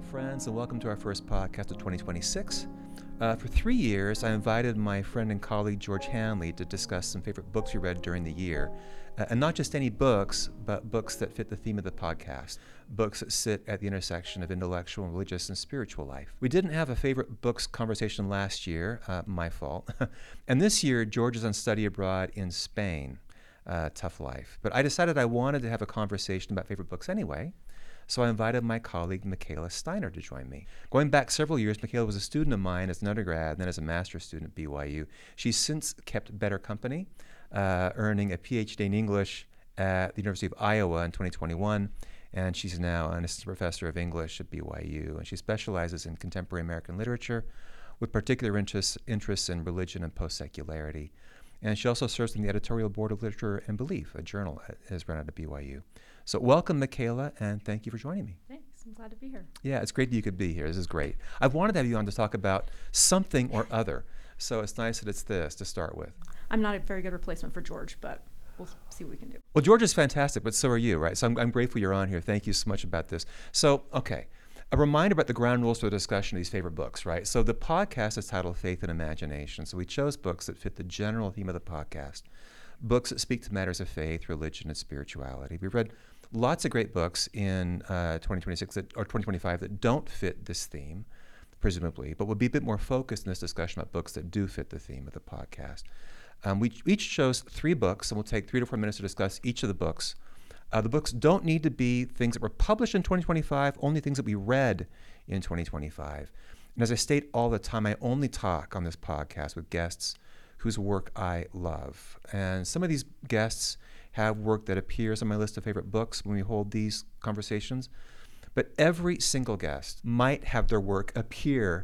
friends, and welcome to our first podcast of 2026. For 3 years, I invited my friend and colleague George Hanley to discuss some favorite books we read during the year. And not just any books, but books that fit the theme of the podcast, books that sit at the intersection of intellectual, religious, and spiritual life. We didn't have a favorite books conversation last year, my fault. And this year, George is on study abroad in Spain. Tough life. But I decided I wanted to have a conversation about favorite books anyway. So I invited my colleague, Michaela Steiner, to join me. Going back several years, Michaela was a student of mine as an undergrad and then as a master's student at BYU. She's since kept better company, earning a PhD in English at the University of Iowa in 2021, and she's now an assistant professor of English at BYU, and she specializes in contemporary American literature with particular interests in religion and post-secularity. And she also serves on the editorial board of Literature and Belief, a journal that is run out of BYU. So welcome, Michaela, and thank you for joining me. Thanks. I'm glad to be here. Yeah, it's great that you could be here. This is great. I've wanted to have you on to talk about something or other, so it's nice that it's this to start with. I'm not a very good replacement for George, but we'll see what we can do. Well, George is fantastic, but so are you, right? So I'm grateful you're on here. Thank you so much about this. So, okay. A reminder about the ground rules for the discussion of these favorite books, right? So the podcast is titled Faith and Imagination. So we chose books that fit the general theme of the podcast, books that speak to matters of faith, religion, and spirituality. We've read lots of great books in 2026 or 2025 that don't fit this theme, presumably, but we'll be a bit more focused in this discussion about books that do fit the theme of the podcast. We each chose 3 books, and we'll take 3 to 4 minutes to discuss each of the books. The books don't need to be things that were published in 2025, only things that we read in 2025. And as I state all the time, I only talk on this podcast with guests whose work I love. And some of these guests have work that appears on my list of favorite books when we hold these conversations. But every single guest might have their work appear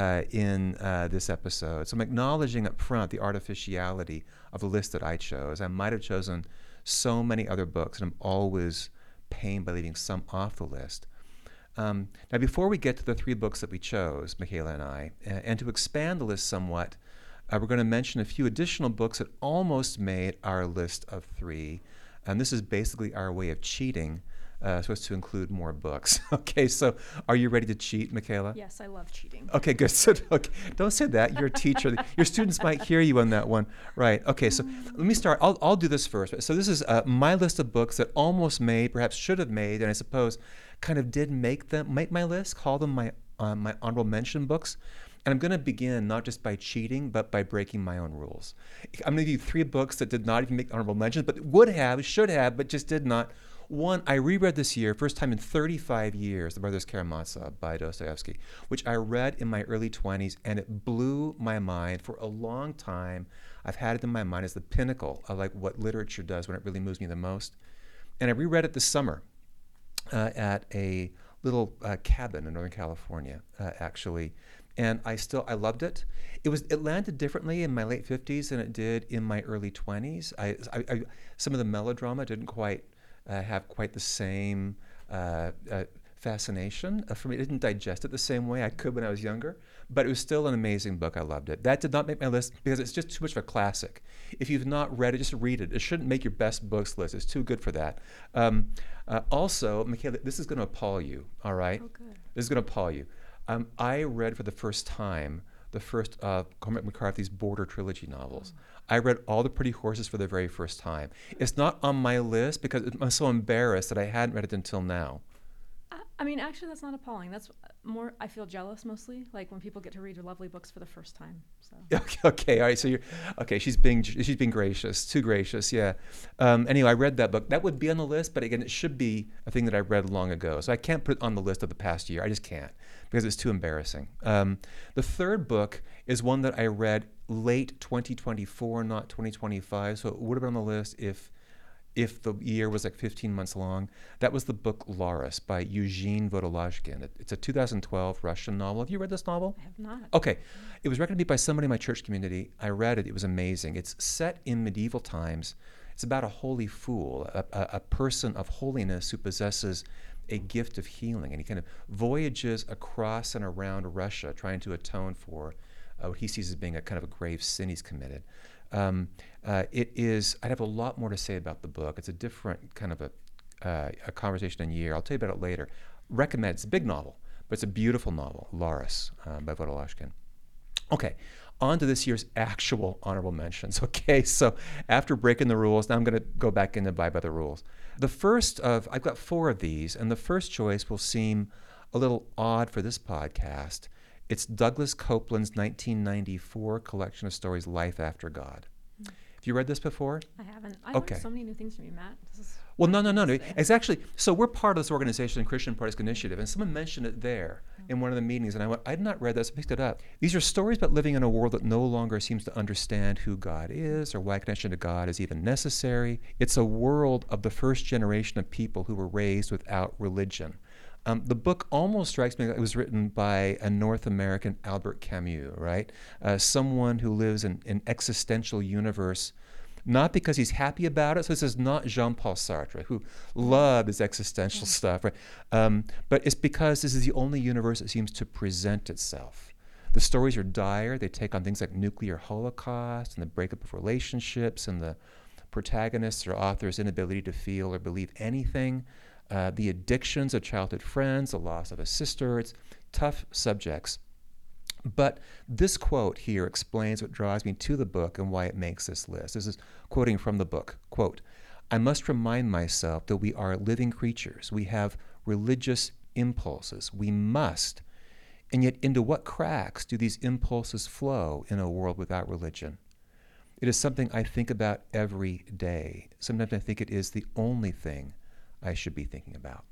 in this episode. So I'm acknowledging up front the artificiality of the list that I chose. I might have chosen so many other books, and I'm always pained by leaving some off the list. Now, before we get to the 3 books that we chose, Michaela and I, and to expand the list somewhat, we're going to mention a few additional books that almost made our list of 3. And this is basically our way of cheating so as to include more books. Okay, so are you ready to cheat, Michaela? Yes, I love cheating. Okay, good. So, okay, don't say that. You're a teacher. Your students might hear you on that one. Right. Okay, so let me start. I'll do this first. So this is my list of books that almost made, perhaps should have made, and I suppose kind of did make my list, call them my honorable mention books. And I'm going to begin not just by cheating, but by breaking my own rules. I'm going to give you 3 books that did not even make honorable mentions, but would have, should have, but just did not. One, I reread this year, first time in 35 years, The Brothers Karamazov by Dostoevsky, which I read in my early 20s, and it blew my mind for a long time. I've had it in my mind as the pinnacle of like what literature does when it really moves me the most. And I reread it this summer at a little cabin in Northern California, actually. And I loved it. It landed differently in my late 50s than it did in my early 20s. Some of the melodrama didn't quite have quite the same fascination for me. I didn't digest it the same way I could when I was younger, but it was still an amazing book. I loved it. That did not make my list because it's just too much of a classic. If you've not read it, just read it. It shouldn't make your best books list. It's too good for that. Also, Michaela, this is going to appall you, all right? Oh, good. This is going to appall you. I read for the first time the first Cormac McCarthy's Border trilogy novels. I read All the Pretty Horses for the very first time. It's not on my list because I'm so embarrassed that I hadn't read it until now. I mean, actually, that's not appalling. That's more, I feel jealous mostly, like when people get to read lovely books for the first time. So. Okay, all right. So she's being gracious, too gracious. Yeah. Anyway, I read that book. That would be on the list, but again, it should be a thing that I read long ago. So I can't put it on the list of the past year. I just can't because it's too embarrassing. The 3rd book is one that I read late 2024, not 2025. So it would have been on the list if the year was like 15 months long. That was the book Laurus by Eugene Vodolazhkin. It's a 2012 Russian novel. Have you read this novel? I have not. Okay. It was recommended by somebody in my church community. I read it. It was amazing. It's set in medieval times. It's about a holy fool, a person of holiness who possesses a gift of healing. And he kind of voyages across and around Russia trying to atone for what he sees as being a kind of a grave sin he's committed. It is, I'd have a lot more to say about the book. It's a different kind of a conversation in a year. I'll tell you about it later. Recommend, it's a big novel, but it's a beautiful novel, Laurus, by Vodolazkin. Okay, on to this year's actual honorable mentions. Okay, so after breaking the rules, now I'm going to go back in and abide by the rules. The first of, I've got 4 of these, and the first choice will seem a little odd for this podcast. It's Douglas Copeland's 1994 collection of stories, Life After God. Have you read this before? I haven't. I Okay. learned so many new things from you, Matt. This is Well, no. today. It's actually, so we're part of this organization, Christian Protestant Initiative, and someone mentioned it there in one of the meetings, and I went, I'd not read this, I picked it up. These are stories about living in a world that no longer seems to understand who God is or why connection to God is even necessary. It's a world of the first generation of people who were raised without religion. The book almost strikes me like it was written by a North American Albert Camus, right? Someone who lives in an existential universe, not because he's happy about it. So this is not Jean-Paul Sartre, who loved his existential stuff, right? But it's because this is the only universe that seems to present itself. The stories are dire. They take on things like nuclear holocaust and the breakup of relationships and the protagonist's or author's inability to feel or believe anything. The addictions of childhood friends, the loss of a sister. It's tough subjects. But this quote here explains what draws me to the book and why it makes this list. This is quoting from the book. Quote, I must remind myself that we are living creatures. We have religious impulses. We must. And yet into what cracks do these impulses flow in a world without religion? It is something I think about every day. Sometimes I think it is the only thing I should be thinking about.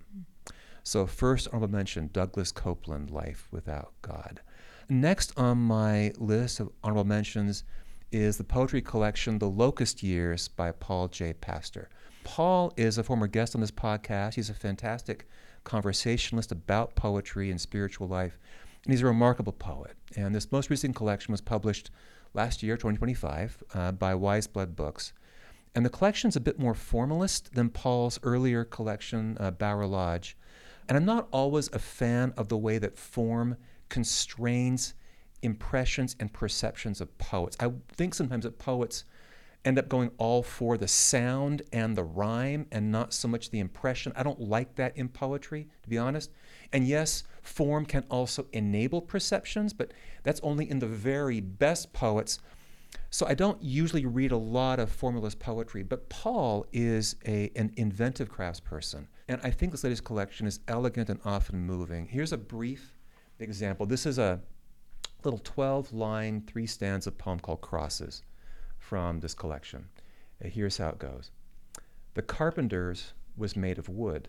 So first honorable mention, Douglas Copeland, Life Without God. Next on my list of honorable mentions is the poetry collection, The Locust Years by Paul J. Pastor. Paul is a former guest on this podcast. He's a fantastic conversationalist about poetry and spiritual life, and he's a remarkable poet. And this most recent collection was published last year, 2025, by Wise Blood Books. And the collection's a bit more formalist than Paul's earlier collection, Bower Lodge. And I'm not always a fan of the way that form constrains impressions and perceptions of poets. I think sometimes that poets end up going all for the sound and the rhyme and not so much the impression. I don't like that in poetry, to be honest. And yes, form can also enable perceptions, but that's only in the very best poets. So I don't usually read a lot of formalist poetry, but Paul is an inventive craftsperson. And I think this latest collection is elegant and often moving. Here's a brief example. This is a little 12-line, 3-stanza poem called Crosses from this collection. Here's how it goes. The carpenter's was made of wood.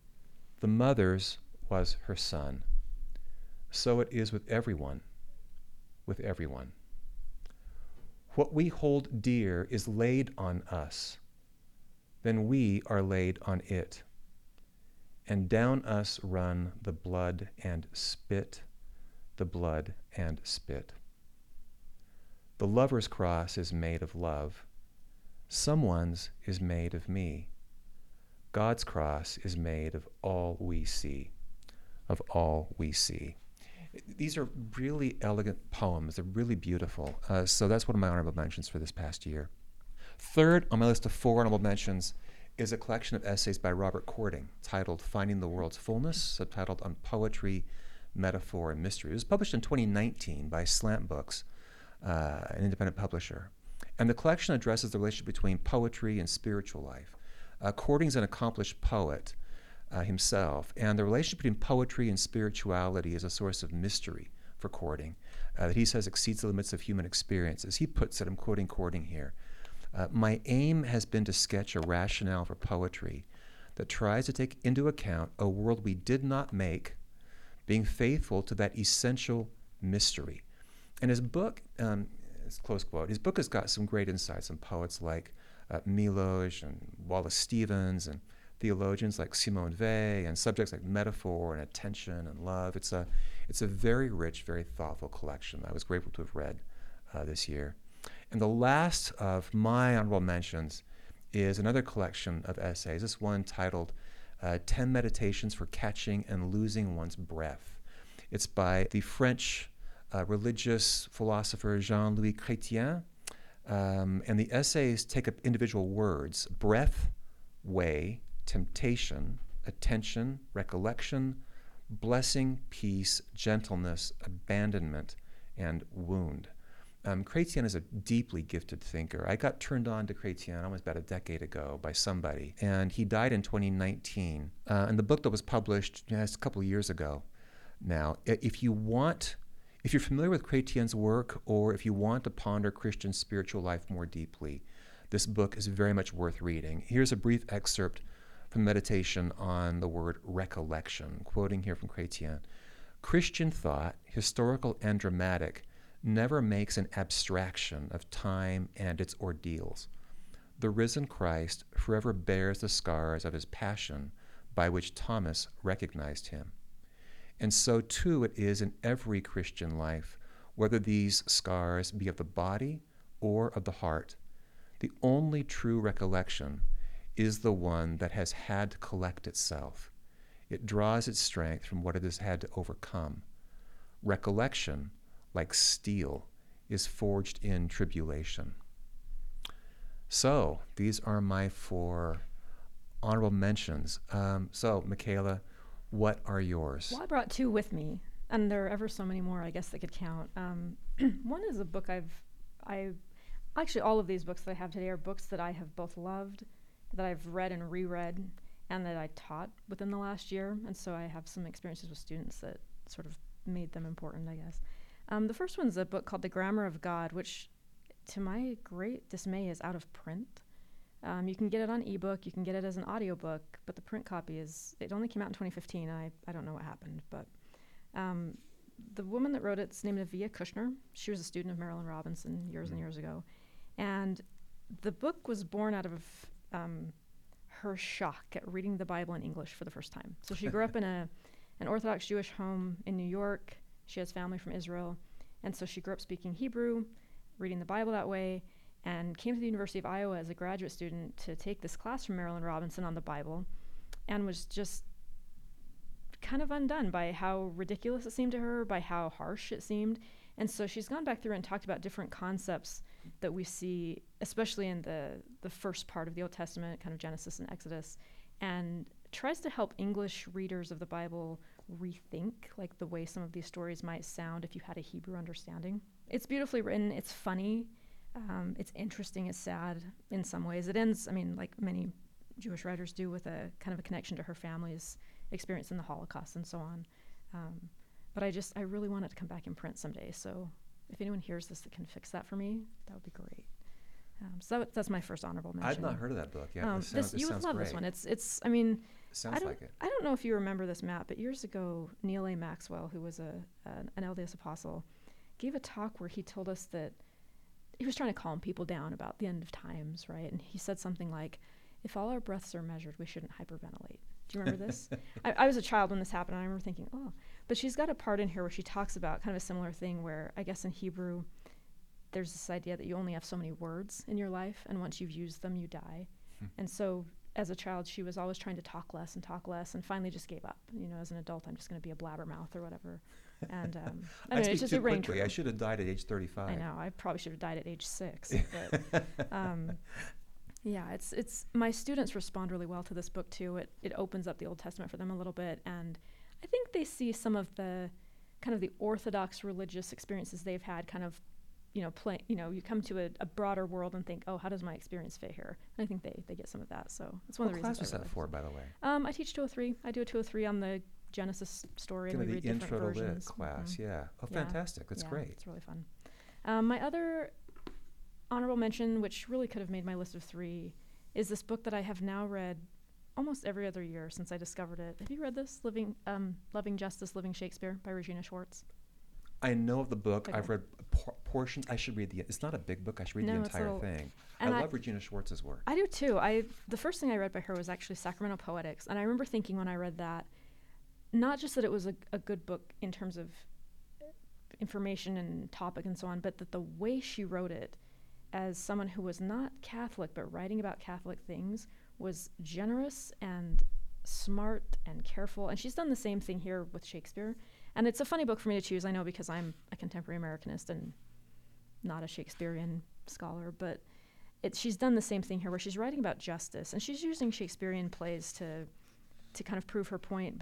The mother's was her son. So it is with everyone, with everyone. What we hold dear is laid on us. Then we are laid on it. And down us run the blood and spit, the blood and spit. The lover's cross is made of love. Someone's is made of me. God's cross is made of all we see, of all we see. These are really elegant poems. They're really beautiful. So that's one of my honorable mentions for this past year. Third on my list of 4 honorable mentions is a collection of essays by Robert Cording titled Finding the World's Fullness, subtitled On Poetry, Metaphor, and Mystery. It was published in 2019 by Slant Books, an independent publisher. And the collection addresses the relationship between poetry and spiritual life. Cording's an accomplished poet himself, and the relationship between poetry and spirituality is a source of mystery for Cording that he says exceeds the limits of human experience. As he puts it, I'm quoting Cording here, my aim has been to sketch a rationale for poetry that tries to take into account a world we did not make, being faithful to that essential mystery. And his book, it's close quote, his book has got some great insights on poets like Milosz and Wallace Stevens and theologians like Simone Weil and subjects like metaphor and attention and love. It's a very rich, very thoughtful collection I was grateful to have read this year. And the last of my honorable mentions is another collection of essays, this one titled 10 Meditations for Catching and Losing One's Breath. It's by the French religious philosopher Jean-Louis Chrétien, and the essays take up individual words: breath, way, temptation, attention, recollection, blessing, peace, gentleness, abandonment, and wound. Chrétien is a deeply gifted thinker. I got turned on to Chrétien almost about a decade ago by somebody, and he died in 2019. And the book that was published, it's a couple of years ago now. If you're familiar with Chrétien's work, or if you want to ponder Christian spiritual life more deeply, this book is very much worth reading. Here's a brief excerpt from meditation on the word recollection, quoting here from Chrétien. Christian thought, historical and dramatic, never makes an abstraction of time and its ordeals. The risen Christ forever bears the scars of his passion by which Thomas recognized him. And so too it is in every Christian life, whether these scars be of the body or of the heart. The only true recollection is the one that has had to collect itself. It draws its strength from what it has had to overcome. Recollection, like steel, is forged in tribulation. So, these are my 4 honorable mentions. So, Michaela, what are yours? Well, I brought 2 with me, and there are ever so many more, I guess, that could count. One is a book actually, all of these books that I have today are books that I have both loved, that I've read and reread, and that I taught within the last year. And so I have some experiences with students that sort of made them important, I guess. The first one's a book called The Grammar of God, which, to my great dismay, is out of print. You can get it on ebook, you can get it as an audiobook, but the print copy it only came out in 2015. I don't know what happened, but the woman that wrote it's named Avia Kushner. She was a student of Marilyn Robinson years and years ago. And the book was born out of her shock at reading the Bible in English for the first time. So she grew up in an Orthodox Jewish home in New York. She has family from Israel. And so she grew up speaking Hebrew, reading the Bible that way, and came to the University of Iowa as a graduate student to take this class from Marilyn Robinson on the Bible, and was just kind of undone by how ridiculous it seemed to her, by how harsh it seemed. And so she's gone back through and talked about different concepts that we see, especially in the first part of the Old Testament, kind of Genesis and Exodus, and tries to help English readers of the Bible rethink like the way some of these stories might sound if you had a Hebrew understanding. It's beautifully written, it's funny, it's interesting, it's sad in some ways. It ends, like many Jewish writers do, with a kind of a connection to her family's experience in the Holocaust and so on. But I really want it to come back in print someday. So if anyone hears this that can fix that for me, that would be great. So that's my first honorable mention. I've not heard of that book. Yeah, you would love great. this one. It's. Sounds like it. I don't know if you remember this, Matt, but years ago, Neil A. Maxwell, who was an LDS apostle, gave a talk where he told us that he was trying to calm people down about the end of times, right? And he said something like, "If all our breaths are measured, we shouldn't hyperventilate." Do you remember this? I was a child when this happened, and I remember thinking, oh. But she's got a part in here where she talks about kind of a similar thing where, I guess in Hebrew, there's this idea that you only have so many words in your life, and once you've used them, you die. And so as a child, she was always trying to talk less, and finally just gave up. As an adult, I'm just going to be a blabbermouth or whatever. And I speak too quickly. I should have died at age 35. I know. I probably should have died at age 6. But yeah, it's my students respond really well to this book too. It opens up the Old Testament for them a little bit, and I think they see some of the kind of the Orthodox religious experiences they've had kind of, you come to a broader world and think, oh, how does my experience fit here? And I think they get some of that. So that's one of the reasons. What class was that for, by the way? I teach 203. I do a 203 on the Genesis story, and we read different versions. The intro to lit class, yeah. Oh, yeah. Fantastic. That's great. It's really fun. My other honorable mention, which really could have made my list of 3, is this book that I have now read almost every other year since I discovered it. Have you read this, Loving Justice, Living Shakespeare by Regina Schwartz? I know of the book. Okay. I've read portions. I should read it's not a big book. I should read the entire thing. I love Regina Schwartz's work. I do too. The first thing I read by her was actually Sacramento Poetics. And I remember thinking when I read that, not just that it was a good book in terms of information and topic and so on, but that the way she wrote it, as someone who was not Catholic but writing about Catholic things, was generous and smart and careful. And she's done the same thing here with Shakespeare. And it's a funny book for me to choose, I know, because I'm a contemporary Americanist and not a Shakespearean scholar, but she's done the same thing here where she's writing about justice, and she's using Shakespearean plays to kind of prove her point, but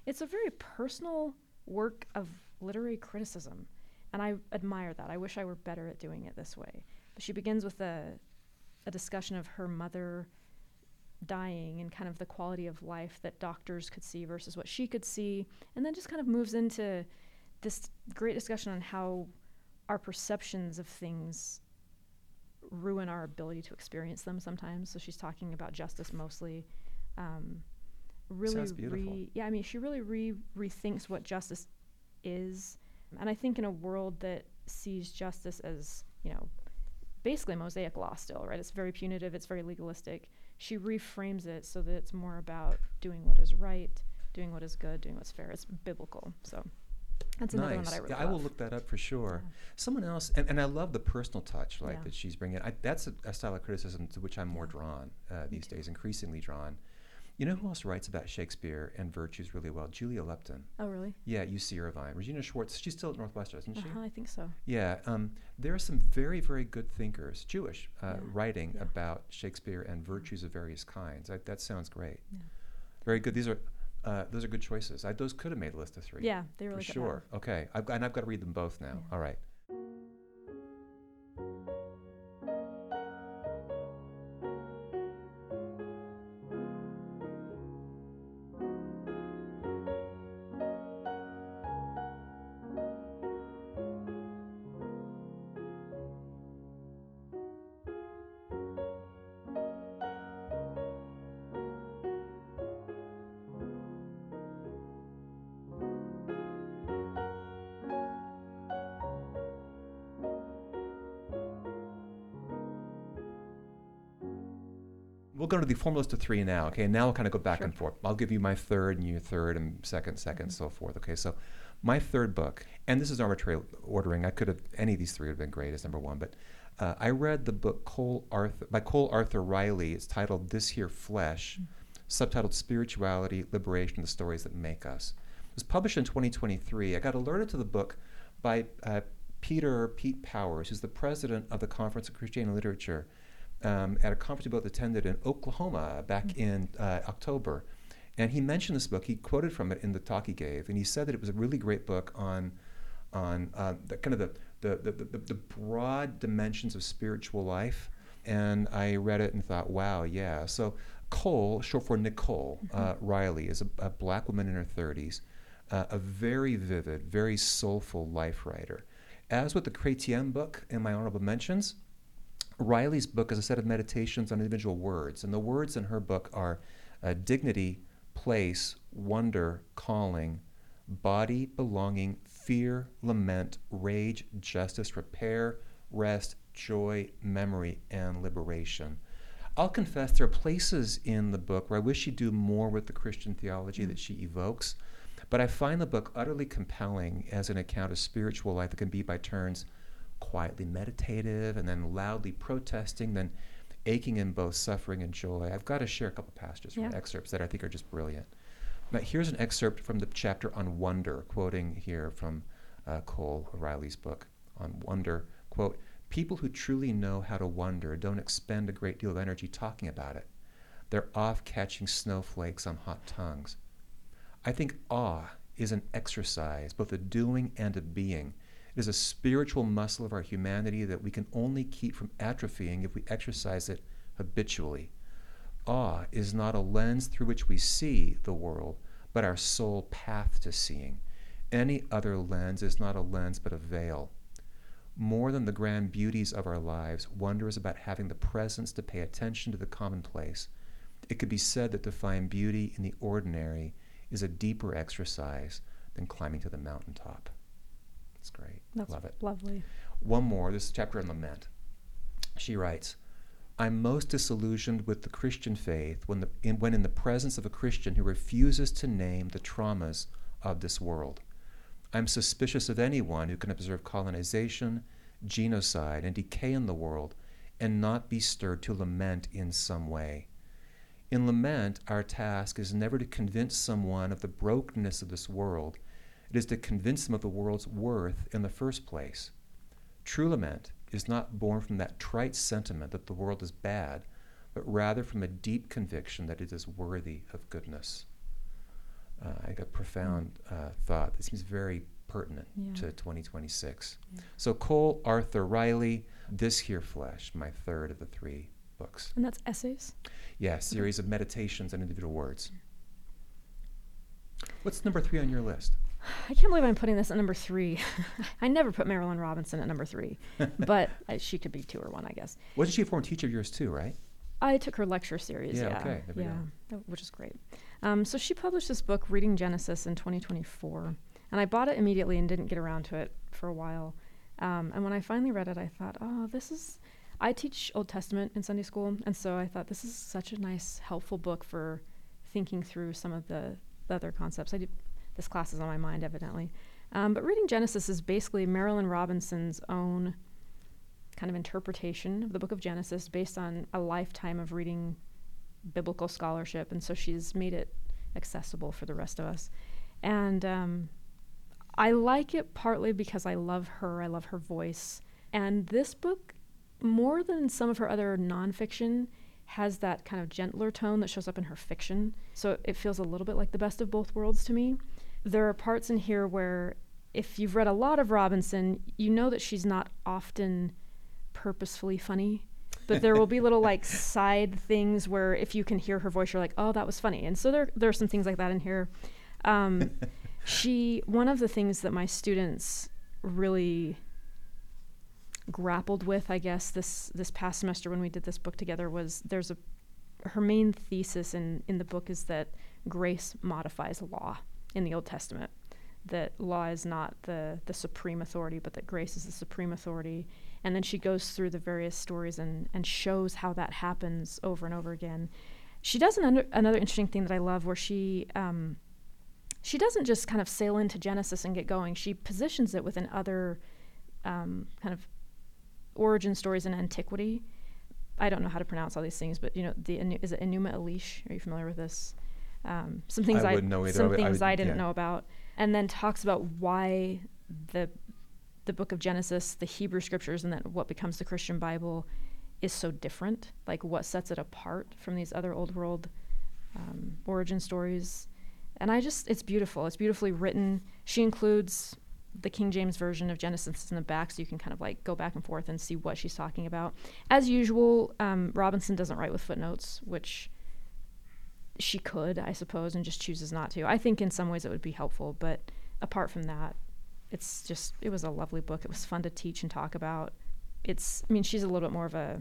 It's a very personal work of literary criticism, and I admire that. I wish I were better at doing it this way. But she begins with a discussion of her mother dying and kind of the quality of life that doctors could see versus what she could see, and then just kind of moves into this great discussion on how our perceptions of things ruin our ability to experience them sometimes. So she's talking about justice mostly. Really, Sounds beautiful. I mean, she really rethinks what justice is, and I think in a world that sees justice as, basically Mosaic law still, right? It's very punitive, it's very legalistic. She reframes it so that it's more about doing what is right, doing what is good, doing what's fair. It's biblical. So that's another one that I really Yeah, love. I will look that up for sure. Yeah. Someone else, and I love the personal touch, like Yeah. that she's bringing. That's a style of criticism to which I'm more Yeah. drawn these too. days, increasingly drawn. You know who else writes about Shakespeare and virtues really well? Julia Lupton. Oh, really? Yeah, UC Irvine. Regina Schwartz, she's still at Northwestern, isn't she? I think so. Yeah, there are some very, very good thinkers, Jewish, Yeah. writing Yeah. about Shakespeare and virtues of various kinds. That sounds great. Yeah. Very good. Those are good choices. Those could have made a list of 3. Yeah, they really For could sure. have. Okay, I've got to read them both now. Yeah. All right. We'll go to the formal list of 3 now, okay? And now we'll kind of go back Sure. and forth. I'll give you my third and your third and second, and so forth, okay? So my third book, and this is arbitrary ordering. Any of these 3 would have been great as number 1, but I read the book by Cole Arthur Riley. It's titled This Here Flesh, subtitled Spirituality, Liberation, the Stories That Make Us. It was published in 2023. I got alerted to the book by Pete Powers, who's the president of the Conference of Christianity Literature, at a conference we both attended in Oklahoma back in October. And he mentioned this book. He quoted from it in the talk he gave, and he said that it was a really great book on the kind of the broad dimensions of spiritual life. And I read it and thought, wow, yeah. So Cole, short for Nicole Riley, is a black woman in her 30s, a very vivid, very soulful life writer. As with the Chrétien book in my honorable mentions, Riley's book is a set of meditations on individual words, and the words in her book are dignity, place, wonder, calling, body, belonging, fear, lament, rage, justice, repair, rest, joy, memory, and liberation. I'll confess there are places in the book where I wish she'd do more with the Christian theology that she evokes, but I find the book utterly compelling as an account of spiritual life that can be by turns quietly meditative and then loudly protesting, then aching in both suffering and joy. I've got to share a couple passages from excerpts that I think are just brilliant. Now, here's an excerpt from the chapter on wonder, quoting here from Cole Riley's book on wonder. Quote, "People who truly know how to wonder don't expend a great deal of energy talking about it. They're off catching snowflakes on hot tongues. I think awe is an exercise, both a doing and a being. It is a spiritual muscle of our humanity that we can only keep from atrophying if we exercise it habitually. Awe is not a lens through which we see the world, but our sole path to seeing. Any other lens is not a lens, but a veil. More than the grand beauties of our lives, wonder is about having the presence to pay attention to the commonplace. It could be said that to find beauty in the ordinary is a deeper exercise than climbing to the mountaintop." It's great. That's Love it. lovely. One more, this chapter on lament. She writes, "I'm most disillusioned with the Christian faith when in the presence of a Christian who refuses to name the traumas of this world. I'm suspicious of anyone who can observe colonization, genocide, and decay in the world and not be stirred to lament in some way. In lament, our task is never to convince someone of the brokenness of this world. It is to convince them of the world's worth in the first place. True lament is not born from that trite sentiment that the world is bad, but rather from a deep conviction that it is worthy of goodness." I got profound thought that seems very pertinent to 2026. Yeah. So Cole Arthur Riley, This Here Flesh, my third of the 3 books. And that's essays? Yeah, series of meditations on individual words. What's number 3 on your list? I can't believe I'm putting this at number 3. I never put Marilyn Robinson at number 3, but she could be 2 or 1, I guess. Wasn't she a former teacher of yours too, right? I took her lecture series, Yeah, okay, there we go. which is great. So she published this book, Reading Genesis, in 2024, and I bought it immediately and didn't get around to it for a while. And when I finally read it, I thought, I teach Old Testament in Sunday school, and so I thought this is such a nice, helpful book for thinking through some of the other concepts. This class is on my mind, evidently. But Reading Genesis is basically Marilyn Robinson's own kind of interpretation of the book of Genesis based on a lifetime of reading biblical scholarship, and so she's made it accessible for the rest of us. And I like it partly because I love her voice. And this book, more than some of her other nonfiction, has that kind of gentler tone that shows up in her fiction. So it feels a little bit like the best of both worlds to me. There are parts in here where if you've read a lot of Robinson, you know that she's not often purposefully funny, but there will be little like side things where if you can hear her voice, you're like, oh, that was funny. And so there are some things like that in here. One of the things that my students really grappled with, I guess, this past semester when we did this book together was her main thesis in the book is that grace modifies law in the Old Testament, that law is not the supreme authority, but that grace is the supreme authority. And then she goes through the various stories and shows how that happens over and over again. She does another interesting thing that I love where she doesn't just kind of sail into Genesis and get going. She positions it within other kind of origin stories in antiquity. I don't know how to pronounce all these things, but is it Enuma Elish? Are you familiar with this? Some things I wouldn't know either. I didn't know about, and then talks about why the book of Genesis, the Hebrew scriptures, and then what becomes the Christian Bible is so different. Like what sets it apart from these other old world origin stories. And it's beautiful. It's beautifully written. She includes the King James version of Genesis in the back, so you can kind of like go back and forth and see what she's talking about. As usual, Robinson doesn't write with footnotes, which she could, I suppose, and just chooses not to. I think in some ways it would be helpful, but apart from that, it was a lovely book. It was fun to teach and talk about. She's a little bit more of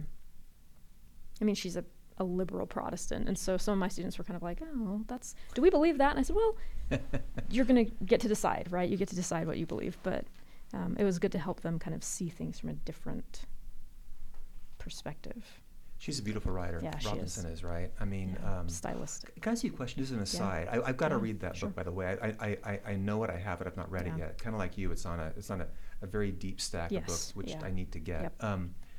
she's a liberal Protestant, and so some of my students were kind of like, oh, do we believe that? And I said, well, you're going to get to decide, right? You get to decide what you believe, but it was good to help them kind of see things from a different perspective. She's a beautiful writer. Yeah, Robinson she is, right? Stylistic. Can I ask you a question? Just an aside. Yeah. I've got to read that sure. book, by the way. I know it. I have it. I've not read it yet. Kind of like you, it's on a very deep stack of books, which I need to get. Yep.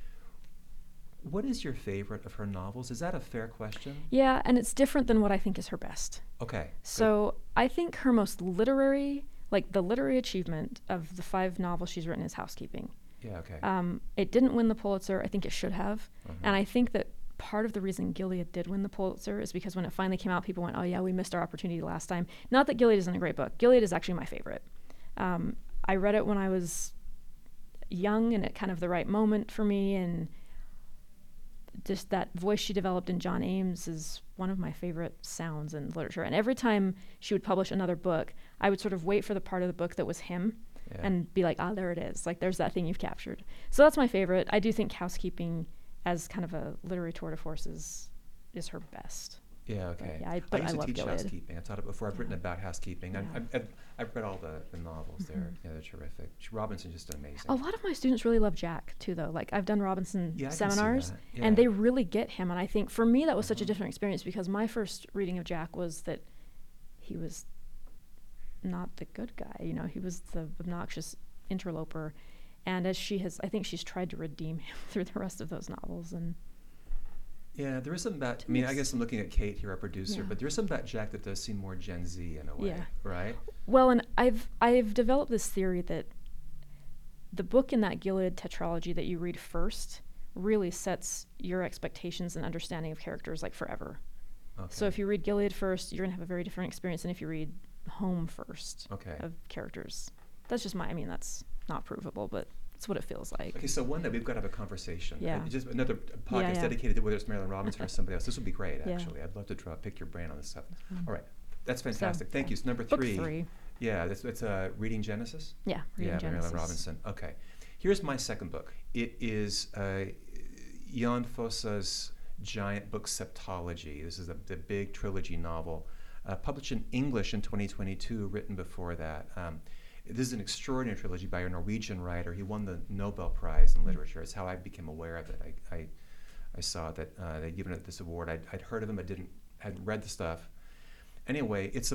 What is your favorite of her novels? Is that a fair question? Yeah, and it's different than what I think is her best. Okay. So good. I think her most literary achievement of the 5 novels she's written is Housekeeping. Yeah, okay. It didn't win the Pulitzer. I think it should have. And I think that part of the reason Gilead did win the Pulitzer is because when it finally came out, people went, oh yeah, we missed our opportunity last time. Not that Gilead isn't a great book. Gilead is actually my favorite. I read it when I was young and at kind of the right moment for me, and just that voice she developed in John Ames is one of my favorite sounds in literature. And every time she would publish another book, I would sort of wait for the part of the book that was him and be like, there it is. Like, there's that thing you've captured. So that's my favorite. I do think Housekeeping as kind of a literary tour de force is her best. Yeah, okay. I used to teach Gilead. Housekeeping. I taught it before. I've written about housekeeping. Yeah. I've read all the novels there. Yeah, they're terrific. Robinson's just amazing. A lot of my students really love Jack, too, though. Like, I've done Robinson seminars, and they really get him. And I think, for me, that was such a different experience because my first reading of Jack was that he was not the good guy. He was the obnoxious interloper. And I think she's tried to redeem him through the rest of those novels. And yeah, there is something about, I guess I'm looking at Kate here, our producer, but there's something about Jack that does seem more Gen Z in a way, right? Well, and I've developed this theory that the book in that Gilead tetralogy that you read first really sets your expectations and understanding of characters like forever. Okay. So if you read Gilead first, you're going to have a very different experience than if you read home first Okay. of characters. That's just that's not provable, but it's what it feels like. Okay, so one day we've got to have a conversation. Yeah. Just another podcast Yeah. dedicated to whether it's Marilyn Robinson or somebody else. This would be great, Yeah. actually. I'd love to pick your brain on this stuff. fun. All right. That's fantastic. Thank you. So number Book 3. 3. Yeah, it's Reading Genesis. Yeah, Reading Genesis. Marilyn Robinson. Okay. Here's my second book. It is Jan Fossa's giant book Septology. This is the big trilogy novel, published in English in 2022, written before that. This is an extraordinary trilogy by a Norwegian writer. He won the Nobel Prize in Literature. It's how I became aware of it. I saw that they'd given it this award. I'd heard of him, hadn't read the stuff. Anyway, it's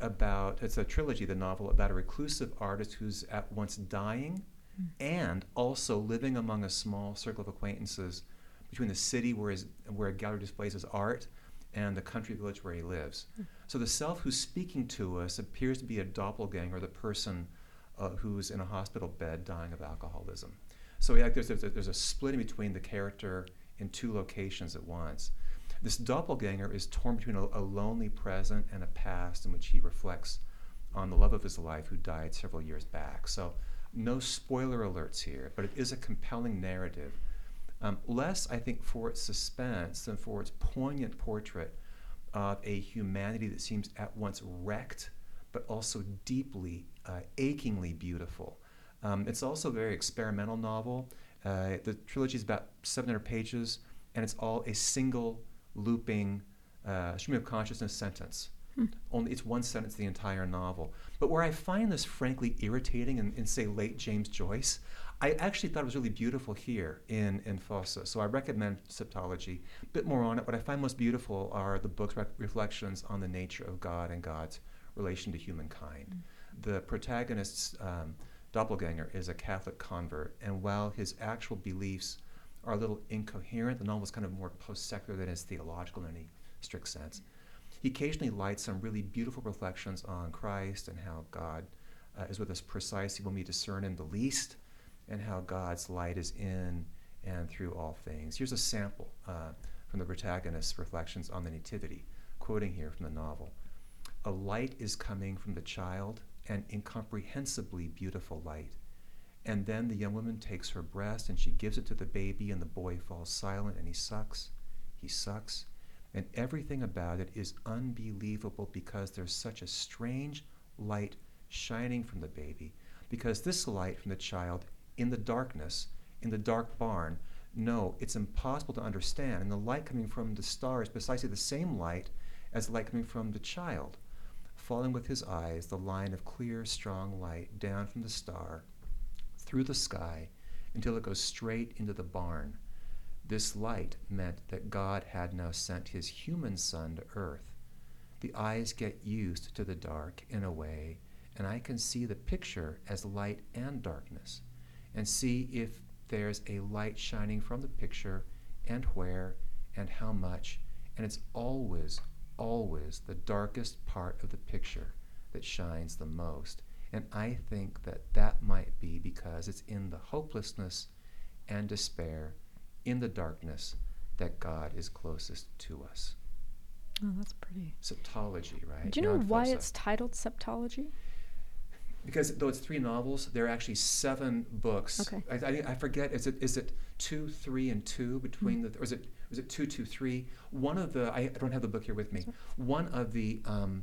a trilogy, the novel, about a reclusive artist who's at once dying and also living among a small circle of acquaintances between the city where a gallery displays his art and the country village where he lives. So the self who's speaking to us appears to be a doppelganger, the person who's in a hospital bed dying of alcoholism. So there's a splitting between the character in two locations at once. This doppelganger is torn between a lonely present and a past in which he reflects on the love of his life who died several years back. So no spoiler alerts here, but it is a compelling narrative. Less, I think, for its suspense than for its poignant portrait of a humanity that seems at once wrecked, but also deeply, achingly beautiful. It's also a very experimental novel. The trilogy is about 700 pages, and it's all a single looping stream of consciousness sentence. Only it's one sentence the entire novel. But where I find this frankly irritating in say, late James Joyce, I actually thought it was really beautiful here in Fossa. So I recommend Septology. A bit more on it. What I find most beautiful are the book's reflections on the nature of God and God's relation to humankind. The protagonist's doppelganger is a Catholic convert, and while his actual beliefs are a little incoherent, the novel is kind of more post-secular than is theological in any strict sense. He occasionally lights some really beautiful reflections on Christ and how God is with us precisely when we discern Him the least, and how God's light is in and through all things. Here's a sample from the protagonist's reflections on the Nativity, quoting here from the novel. A light is coming from the child, an incomprehensibly beautiful light. And then the young woman takes her breast and she gives it to the baby, and the boy falls silent and he sucks, and everything about it is unbelievable because there's such a strange light shining from the baby, because this light from the child in the darkness, in the dark barn, no, it's impossible to understand. And the light coming from the star is precisely the same light as the light coming from the child, falling with his eyes the line of clear, strong light down from the star through the sky until it goes straight into the barn. This light meant that God had now sent His human Son to earth. The eyes get used to the dark in a way, and I can see the picture as light and darkness, and see if there's a light shining from the picture, and where, and how much, and it's always the darkest part of the picture that shines the most. And I think that might be because it's in the hopelessness and despair, in the darkness, that God is closest to us. Oh, that's pretty. Septology, right? Do you know Jan why Fossa. it's titled Septology? Because though it's 3 novels, there are actually 7 books. Okay. I forget. Is it 2, 3, and 2 between the? Or is it 2, 2, 3? One of the I don't have the book here with me. One of the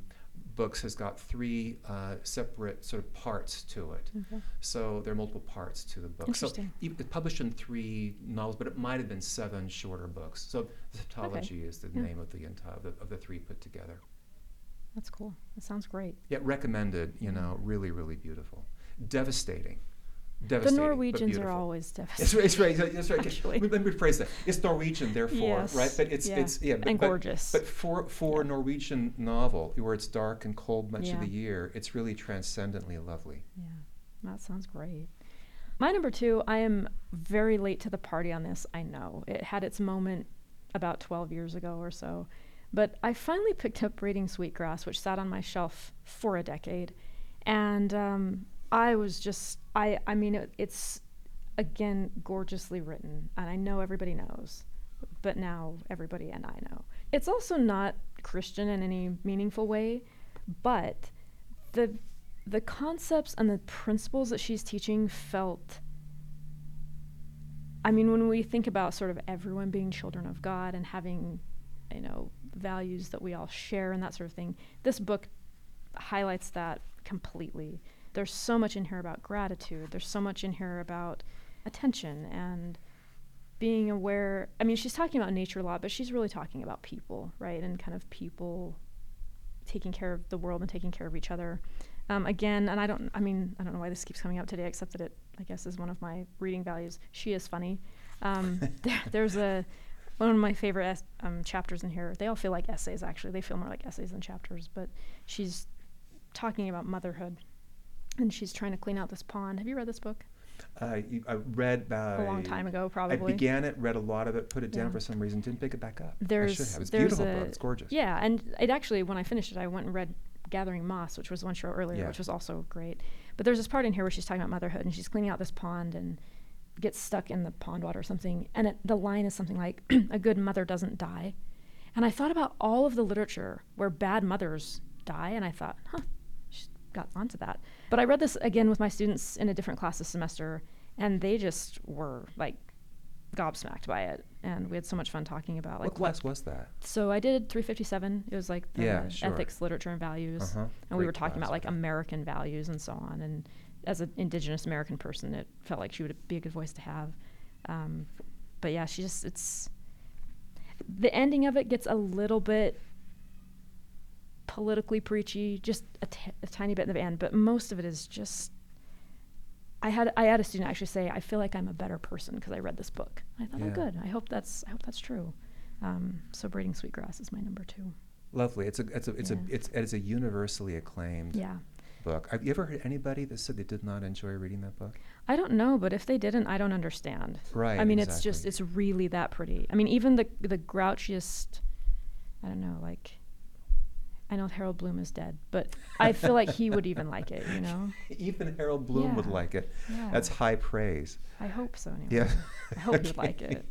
books has got 3 separate sort of parts to it. Okay. So there are multiple parts to the book. Interesting. So it's published in 3 novels, but it might have been 7 shorter books. So Septology is the name of the entire of the 3 put together. That's cool. That sounds great. Yeah, recommended. Really, really beautiful. Devastating. The But Norwegians beautiful. are always That's devastating. right. That's right. Actually. Let me rephrase that. It's Norwegian, therefore, Yes. right? But it's and gorgeous. But for a Norwegian novel where it's dark and cold much of Yeah. the year, it's really transcendently lovely. Yeah, that sounds great. My number 2, I am very late to the party on this, I know. It had its moment about 12 years ago or so. But I finally picked up Reading Sweetgrass, which sat on my shelf for a decade. And I was just, it's, again, gorgeously written. And I know everybody knows. But now everybody and I know. It's also not Christian in any meaningful way. But the concepts and the principles that she's teaching felt, I mean, when we think about sort of everyone being children of God and having, values that we all share and that sort of thing, this book highlights that completely. There's so much in here about gratitude. There's so much in here about attention and being aware. I mean, she's talking about nature a lot, but she's really talking about people, right? And kind of people taking care of the world and taking care of each other. Again, and I don't know why this keeps coming up today, except that it, I guess, is one of my reading values. She is funny. There's one of my favorite chapters in here. They all feel like essays, actually. They feel more like essays than chapters. But she's talking about motherhood, and she's trying to clean out this pond. Have you read this book? I read about a long time ago, probably. I began it, read a lot of it, put it down for some reason, didn't pick it back up. I should have. It's a beautiful book. It's gorgeous. Yeah, and it actually, when I finished it, I went and read Gathering Moss, which was one show earlier, which was also great. But there's this part in here where she's talking about motherhood, and she's cleaning out this pond and gets stuck in the pond water or something. And the line is something like, "A good mother doesn't die." And I thought about all of the literature where bad mothers die, and I thought, she got onto that. But I read this again with my students in a different class this semester, and they just were like gobsmacked by it. And we had so much fun talking about what class was that? So I did 357. It was like the ethics, literature, and values. And Great we were talking class, about like American values and so on. And as an Indigenous American person, it felt like she would be a good voice to have. But yeah, it's the ending of it gets a little bit politically preachy, just a tiny bit in the end. But most of it is just, I had a student actually say, "I feel like I'm a better person because I read this book." I thought, "Oh, good. I hope that's true." So Braiding Sweetgrass is my number 2. Lovely. It's a universally acclaimed book. Have you ever heard anybody that said they did not enjoy reading that book? I don't know, but if they didn't, I don't understand. Right. I mean, exactly. it's really that pretty. I mean, even the grouchiest, I don't know, like, I know Harold Bloom is dead, but I feel like he would even like it, Even Harold Bloom would like it. Yeah. That's high praise. I hope so, anyway. Yeah. I hope he'd like it.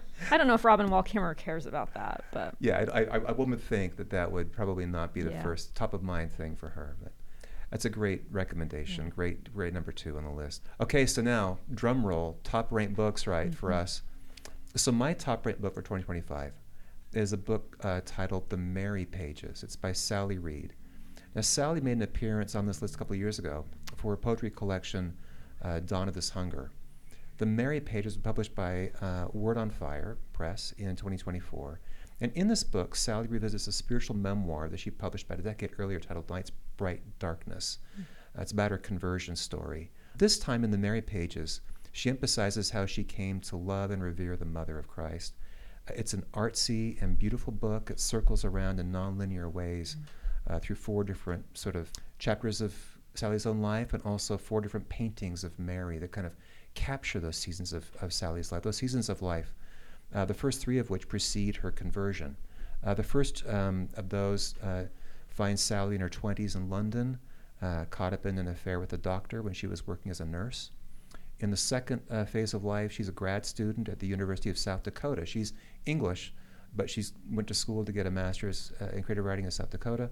I don't know if Robin Wall Kimmerer cares about that, but... Yeah, I would think that would probably not be the first top-of-mind thing for her, but that's a great recommendation, great number 2 on the list. Okay, so now, drum roll, top-ranked books, for us. So my top-ranked book for 2025 is a book titled The Mary Pages. It's by Sally Reed. Now, Sally made an appearance on this list a couple of years ago for her poetry collection, Dawn of This Hunger. The Mary Pages was published by Word on Fire Press in 2024. And in this book, Sally revisits a spiritual memoir that she published about a decade earlier titled Night's Bright Darkness. It's about her conversion story. This time in The Mary Pages, she emphasizes how she came to love and revere the Mother of Christ. It's an artsy and beautiful book. It circles around in nonlinear ways through 4 different sort of chapters of Sally's own life, and also 4 different paintings of Mary that kind of capture those seasons of Sally's life, those seasons of life, the first 3 of which precede her conversion. The first of those finds Sally in her 20s in London, caught up in an affair with a doctor when she was working as a nurse. In the second phase of life, she's a grad student at the University of South Dakota. She's English, but she went to school to get a master's in creative writing in South Dakota.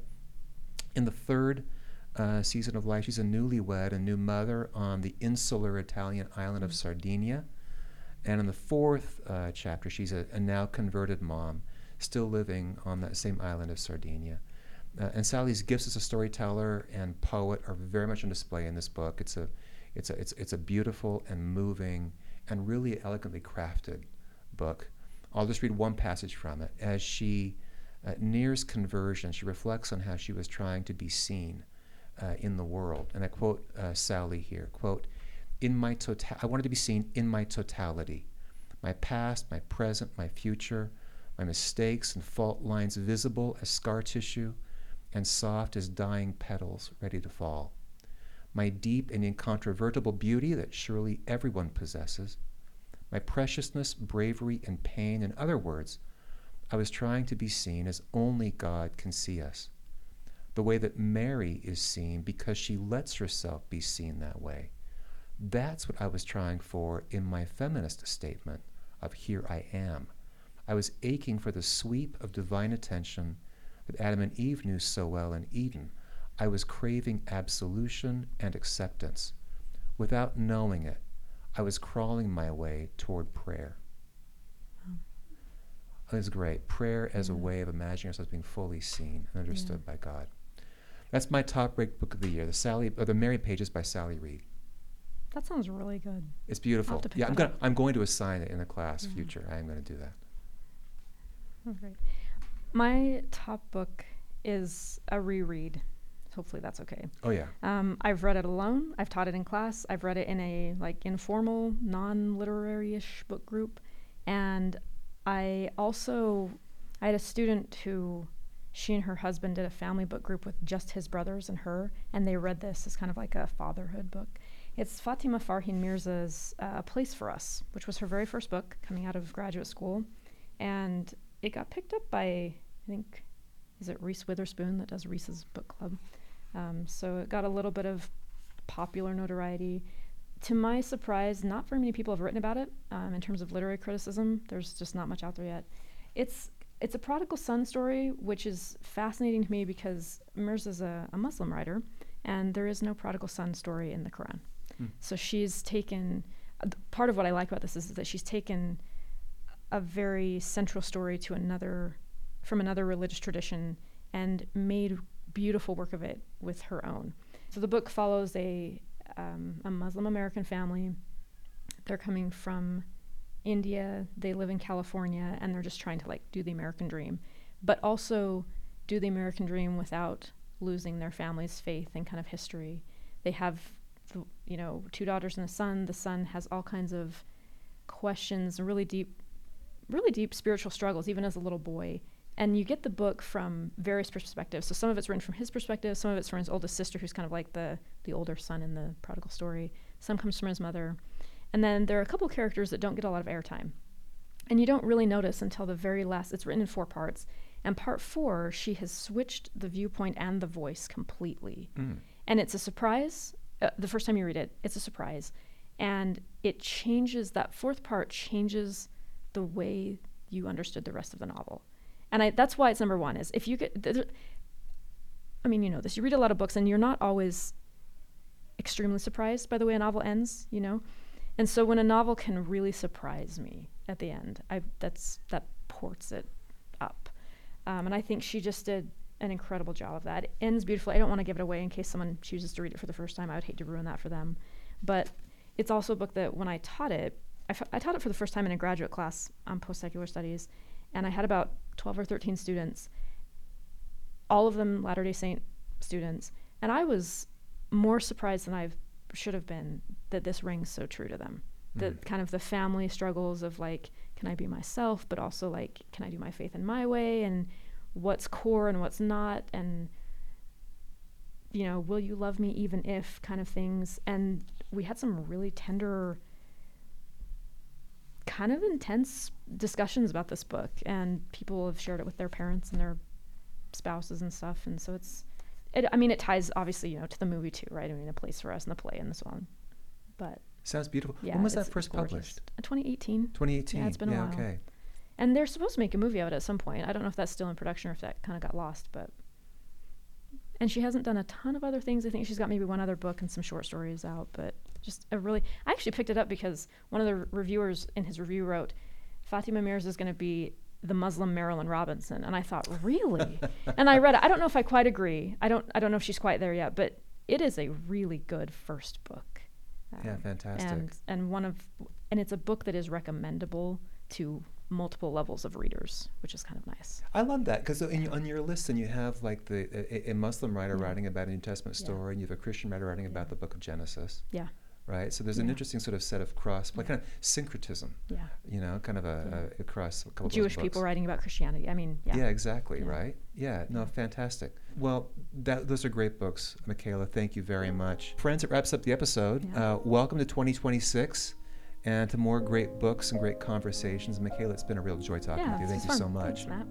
In the third season of life, she's a newlywed, a new mother on the insular Italian island of Sardinia. And in the fourth chapter, she's a now converted mom, still living on that same island of Sardinia. And Sally's gifts as a storyteller and poet are very much on display in this book. It's a beautiful and moving and really elegantly crafted book. I'll just read one passage from it. As she nears conversion, she reflects on how she was trying to be seen in the world. And I quote Sally here, quote, I wanted to be seen in my totality, my past, my present, my future, my mistakes and fault lines visible as scar tissue and soft as dying petals ready to fall. My deep and incontrovertible beauty that surely everyone possesses, my preciousness, bravery, and pain. In other words, I was trying to be seen as only God can see us, the way that Mary is seen because she lets herself be seen that way. That's what I was trying for in my feminist statement of here I am. I was aching for the sweep of divine attention that Adam and Eve knew so well in Eden. I was craving absolution and acceptance. Without knowing it, I was crawling my way toward prayer. It was great. Prayer as a way of imagining ourselves being fully seen and understood by God. That's my top ranked book of the year, The Mary Pages by Sally Reed. That sounds really good. It's beautiful. I'll have to pick Yeah, that up. I'm going to assign it in the class future. I am going to do that. Oh, great. My top book is a reread. Hopefully that's okay. Oh yeah. I've read it alone. I've taught it in class. I've read it in a like informal, non-literary-ish book group, and I had a student who, she and her husband did a family book group with just his brothers and her, and they read this as kind of like a fatherhood book. It's Fatima Farheen Mirza's A Place for Us, which was her very first book coming out of graduate school, and it got picked up by, I think, is it Reese Witherspoon that does Reese's Book Club? So it got a little bit of popular notoriety. To my surprise, not very many people have written about it in terms of literary criticism. There's just not much out there yet. It's a prodigal son story, which is fascinating to me because Mirza's a Muslim writer, and there is no prodigal son story in the Quran. So she's taken, part of what I like about this is that she's taken a very central story to from another religious tradition and made beautiful work of it with her own. So the book follows a Muslim American family. They're coming from India. They live in California, and they're just trying to like do the American dream, but also do the American dream without losing their family's faith and kind of history. They have, two daughters and a son. The son has all kinds of questions, really deep spiritual struggles, even as a little boy. And you get the book from various perspectives. So some of it's written from his perspective, some of it's from his oldest sister, who's kind of like the older son in the prodigal story. Some comes from his mother. And then there are a couple characters that don't get a lot of airtime. And you don't really notice until the very last. It's written in 4 parts. And part 4, she has switched the viewpoint and the voice completely. And it's a surprise. The first time you read it, it's a surprise. And it changes, that 4th part changes the way you understood the rest of the novel. And that's why it's number 1, is if you get, you know this, you read a lot of books and you're not always extremely surprised by the way a novel ends, And so when a novel can really surprise me at the end, that ports it up. And I think she just did an incredible job of that. It ends beautifully. I don't want to give it away in case someone chooses to read it for the first time. I would hate to ruin that for them. But it's also a book that when I taught it, I taught it for the first time in a graduate class on post-secular studies, and I had about 12 or 13 students, all of them Latter-day Saint students, and I was more surprised than I should have been that this rings so true to them. That kind of the family struggles of like, can I be myself, but also like, can I do my faith in my way, and what's core and what's not, and will you love me even if kind of things. And we had some really tender, kind of intense discussions about this book, and people have shared it with their parents and their spouses and stuff. And so it ties obviously, to the movie too, right? A Place for Us and the play and so on. But sounds beautiful. Yeah, when was that first published? 2018. 2018. Yeah, it's been a while. Okay. And they're supposed to make a movie of it at some point. I don't know if that's still in production or if that kind of got lost, but. And she hasn't done a ton of other things. I think she's got maybe one other book and some short stories out, but just I actually picked it up because one of the reviewers in his review wrote, Fatima Mirza is going to be the Muslim Marilyn Robinson. And I thought, really? And I read it. I don't know if I quite agree. I don't know if she's quite there yet, but it is a really good first book. Yeah, fantastic. And it's a book that is recommendable to multiple levels of readers, which is kind of nice. I love that because on your list, and you have like a Muslim writer writing about a New Testament story, and you have a Christian writer writing about the book of Genesis. Yeah. Right. So there's an interesting sort of set of like kind of syncretism. Yeah. Kind of across a couple Jewish of people writing about Christianity. Yeah, exactly. Yeah. Right. Yeah. No, fantastic. Well, those are great books, Michaela. Thank you very much. Friends, it wraps up the episode. Yeah. Welcome to 2026. And to more great books and great conversations. Michaela, it's been a real joy talking with you. Thank you so much. Thanks, Matt.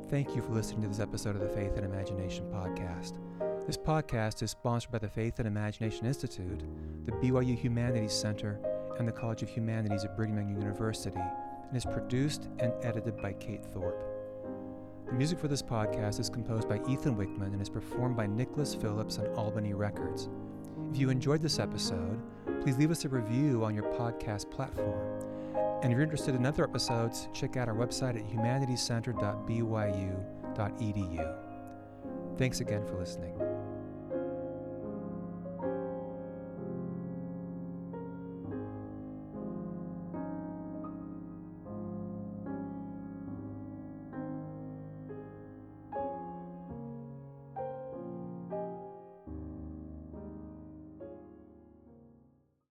Thank you for listening to this episode of the Faith and Imagination Podcast. This podcast is sponsored by the Faith and Imagination Institute, the BYU Humanities Center, and the College of Humanities at Brigham Young University, and is produced and edited by Kate Thorpe. The music for this podcast is composed by Ethan Wickman and is performed by Nicholas Phillips on Albany Records. If you enjoyed this episode, please leave us a review on your podcast platform. And if you're interested in other episodes, check out our website at humanitiescenter.byu.edu. Thanks again for listening.